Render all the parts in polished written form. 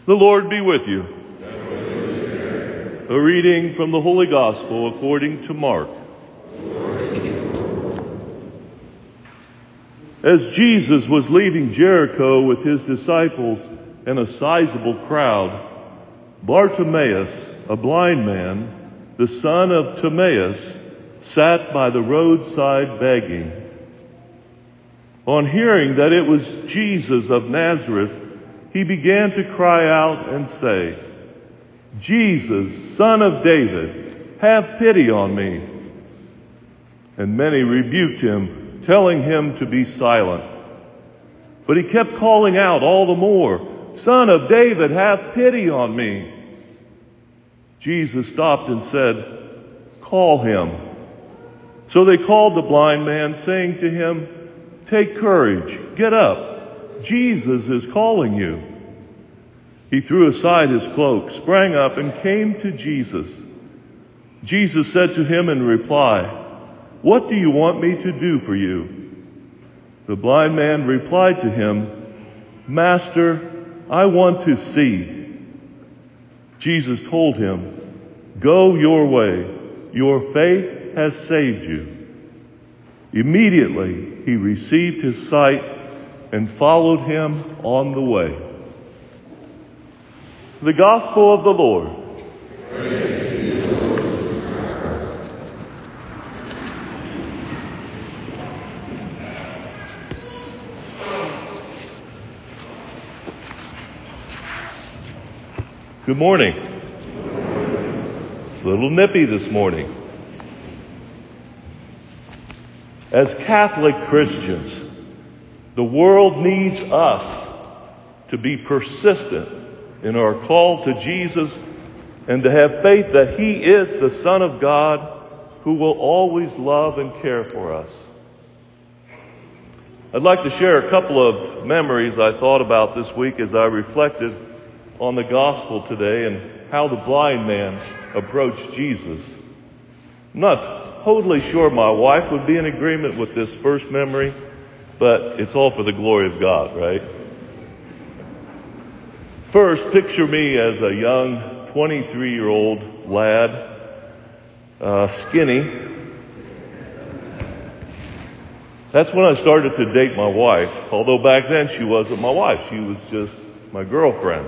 The Lord be with you. A reading from the Holy Gospel according to Mark. As Jesus was leaving Jericho with his disciples and a sizable crowd, Bartimaeus, a blind man, the son of Timaeus, sat by the roadside begging. On hearing that it was Jesus of Nazareth, he began to cry out and say, "Jesus, Son of David, have pity on me." And many rebuked him, telling him to be silent. But he kept calling out all the more, "Son of David, have pity on me." Jesus stopped and said, "Call him." So they called the blind man, saying to him, "Take courage, get up. Jesus is calling you." He threw aside his cloak, sprang up, and came to Jesus. Jesus said to him in reply, "What do you want me to do for you?" The blind man replied to him, "Master, I want to see." Jesus told him, "Go your way. Your faith has saved you." Immediately he received his sight and followed him on the way. The Gospel of the Lord. Praise to you, Lord Jesus Christ. Good morning. A little nippy this morning. As Catholic Christians, the world needs us to be persistent in our call to Jesus and to have faith that He is the Son of God who will always love and care for us. I'd like to share a couple of memories I thought about this week as I reflected on the gospel today and how the blind man approached Jesus. I'm not totally sure my wife would be in agreement with this first memory, but it's all for the glory of God, right? First, picture me as a young 23-year-old lad, skinny. That's when I started to date my wife, although back then she wasn't my wife. She was just my girlfriend.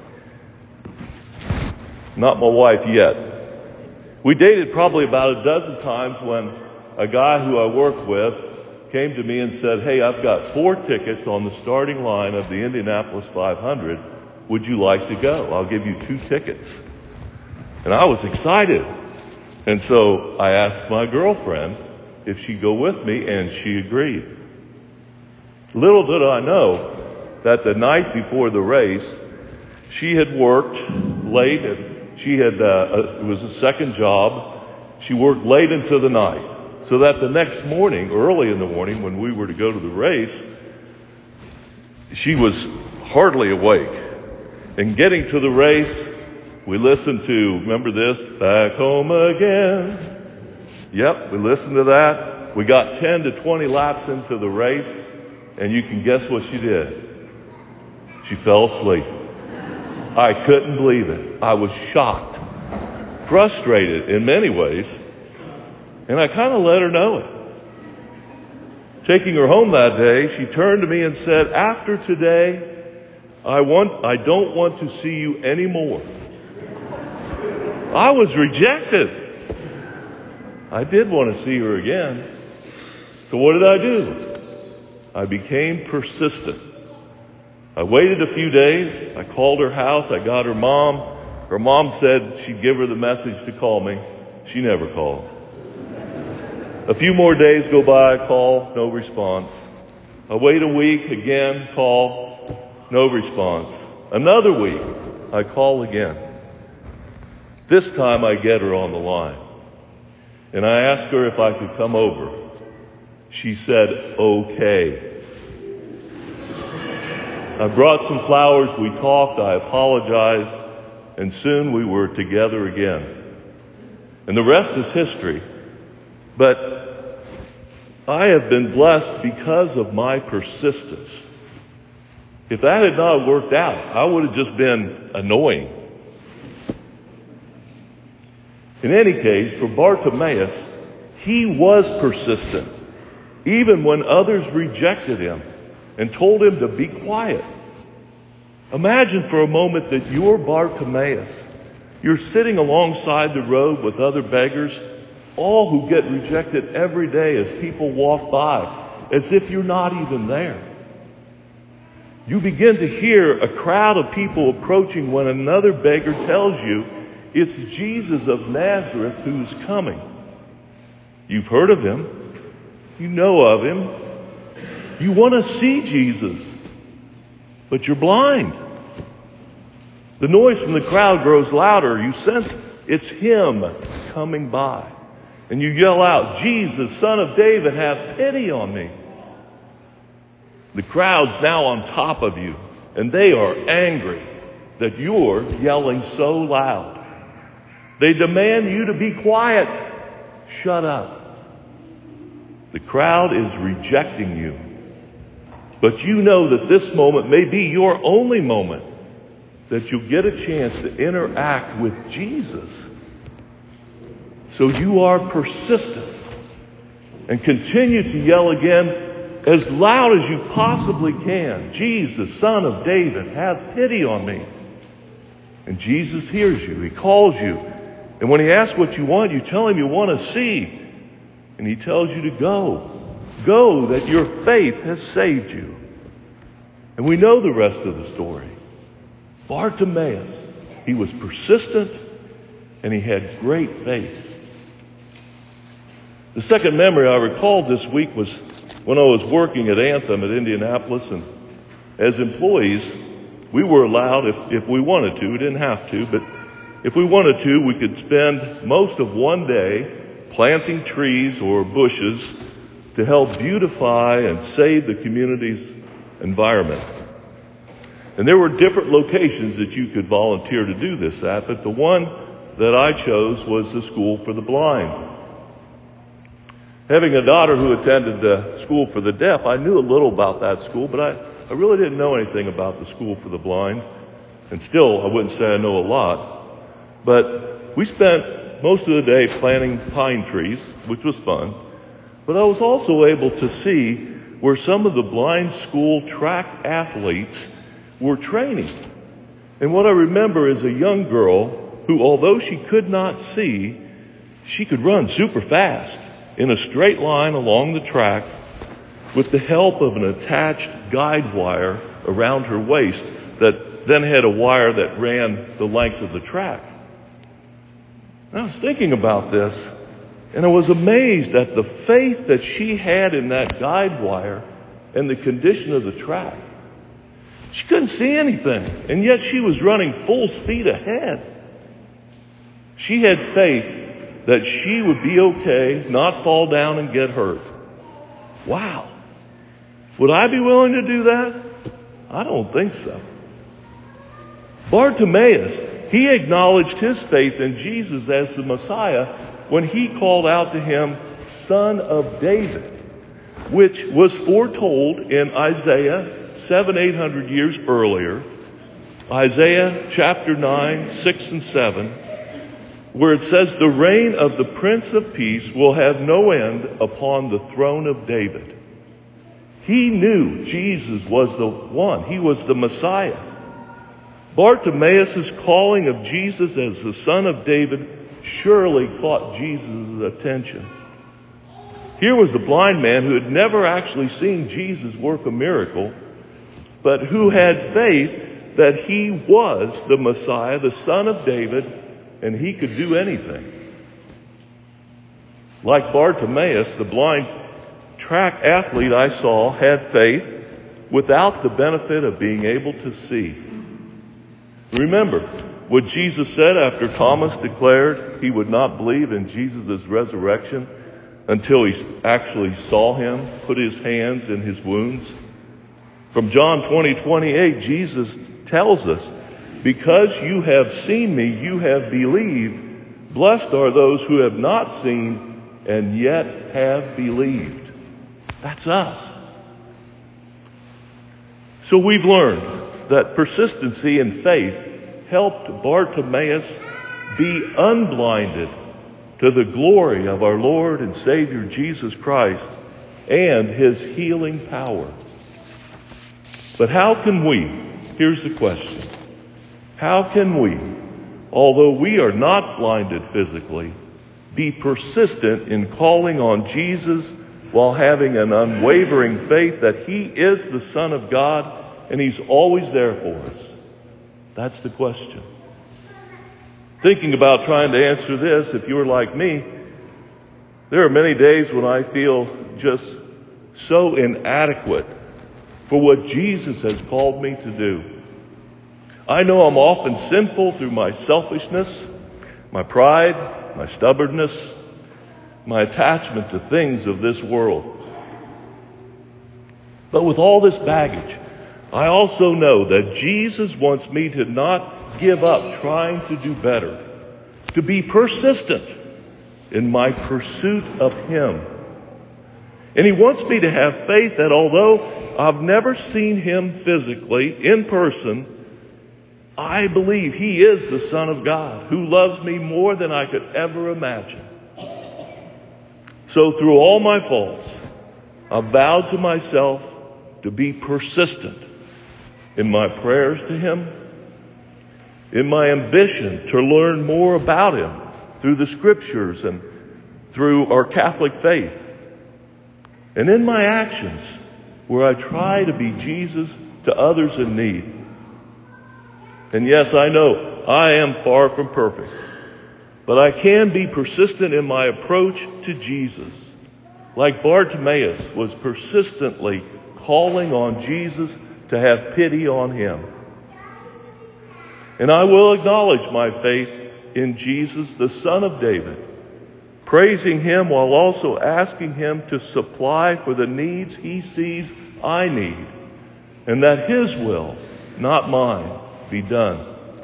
Not my wife yet. We dated probably about a dozen times when a guy who I work with came to me and said, "Hey, I've got 4 tickets on the starting line of the Indianapolis 500. Would you like to go? I'll give you 2 tickets." And I was excited. And so I asked my girlfriend if she'd go with me, and she agreed. Little did I know that the night before the race, she had worked late. It was a second job. She worked late into the night. So that the next morning, early in the morning, when we were to go to the race, she was hardly awake. And getting to the race, we listened to, remember this? "Back Home Again." Yep, we listened to that. We got 10 to 20 laps into the race, and you can guess what she did. She fell asleep. I couldn't believe it. I was shocked, frustrated in many ways, and I kind of let her know it. Taking her home that day, she turned to me and said, "After today, I don't want to see you anymore." I was rejected. I did want to see her again. So what did I do? I became persistent. I waited a few days. I called her house. I got her mom. Her mom said she'd give her the message to call me. She never called. A few more days go by. I call, no response. I wait a week, again, call, no response. Another week, I call again. This time I get her on the line. And I asked her if I could come over. She said, "Okay." I brought some flowers, we talked, I apologized, and soon we were together again. And the rest is history. But I have been blessed because of my persistence. If that had not worked out, I would have just been annoying. In any case, for Bartimaeus, he was persistent, even when others rejected him and told him to be quiet. Imagine for a moment that you're Bartimaeus. You're sitting alongside the road with other beggars, all who get rejected every day as people walk by, as if you're not even there. You begin to hear a crowd of people approaching when another beggar tells you it's Jesus of Nazareth who's coming. You've heard of him. You know of him. You want to see Jesus, but you're blind. The noise from the crowd grows louder. You sense it's him coming by. And you yell out, "Jesus, Son of David, have pity on me." The crowd's now on top of you, and they are angry that you're yelling so loud. They demand you to be quiet. Shut up. The crowd is rejecting you. But you know that this moment may be your only moment that you'll get a chance to interact with Jesus. So you are persistent and continue to yell again as loud as you possibly can. "Jesus, Son of David, have pity on me." And Jesus hears you. He calls you. And when he asks what you want, you tell him you want to see. And he tells you to go. Go, that your faith has saved you. And we know the rest of the story. Bartimaeus, he was persistent and he had great faith. The second memory I recalled this week was when I was working at Anthem at Indianapolis, and as employees, we were allowed, if we wanted to, we didn't have to, but if we wanted to, we could spend most of one day planting trees or bushes to help beautify and save the community's environment. And there were different locations that you could volunteer to do this at, but the one that I chose was the School for the Blind. Having a daughter who attended the School for the Deaf, I knew a little about that school, but I really didn't know anything about the School for the Blind. And still, I wouldn't say I know a lot. But we spent most of the day planting pine trees, which was fun. But I was also able to see where some of the blind school track athletes were training. And what I remember is a young girl who, although she could not see, she could run super fast in a straight line along the track with the help of an attached guide wire around her waist that then had a wire that ran the length of the track. And I was thinking about this, and I was amazed at the faith that she had in that guide wire and the condition of the track. She couldn't see anything, and yet she was running full speed ahead. She had faith that she would be okay, not fall down and get hurt. Wow. Would I be willing to do that? I don't think so. Bartimaeus, he acknowledged his faith in Jesus as the Messiah when he called out to him, "Son of David," which was foretold in Isaiah 700-800 years earlier. Isaiah chapter 9, 6 and 7, where it says, "The reign of the Prince of Peace will have no end upon the throne of David." He knew Jesus was the one. He was the Messiah. Bartimaeus' calling of Jesus as the Son of David surely caught Jesus' attention. Here was the blind man who had never actually seen Jesus work a miracle, but who had faith that he was the Messiah, the Son of David, and he could do anything. Like Bartimaeus, the blind track athlete I saw had faith without the benefit of being able to see. Remember what Jesus said after Thomas declared he would not believe in Jesus' resurrection until he actually saw him, put his hands in his wounds. From John 20:28, Jesus tells us, "Because you have seen me, you have believed. Blessed are those who have not seen and yet have believed." That's us. So we've learned that persistency in faith helped Bartimaeus be unblinded to the glory of our Lord and Savior Jesus Christ and his healing power. But how can we, here's the question, how can we, although we are not blinded physically, be persistent in calling on Jesus while having an unwavering faith that he is the Son of God and he's always there for us? That's the question. Thinking about trying to answer this, if you're like me, there are many days when I feel just so inadequate for what Jesus has called me to do. I know I'm often sinful through my selfishness, my pride, my stubbornness, my attachment to things of this world. But with all this baggage, I also know that Jesus wants me to not give up trying to do better, to be persistent in my pursuit of him. And he wants me to have faith that although I've never seen him physically in person, I believe he is the Son of God who loves me more than I could ever imagine. So through all my faults, I vowed to myself to be persistent in my prayers to him, in my ambition to learn more about him through the scriptures and through our Catholic faith, and in my actions where I try to be Jesus to others in need. And yes, I know I am far from perfect, but I can be persistent in my approach to Jesus, like Bartimaeus was persistently calling on Jesus to have pity on him. And I will acknowledge my faith in Jesus, the Son of David, praising him while also asking him to supply for the needs he sees I need, and that his will, not mine, be done.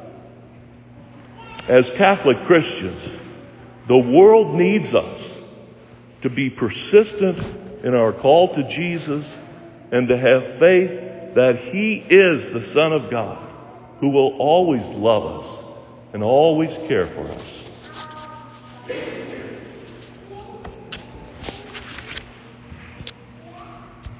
As Catholic Christians, the world needs us to be persistent in our call to Jesus and to have faith that he is the Son of God who will always love us and always care for us.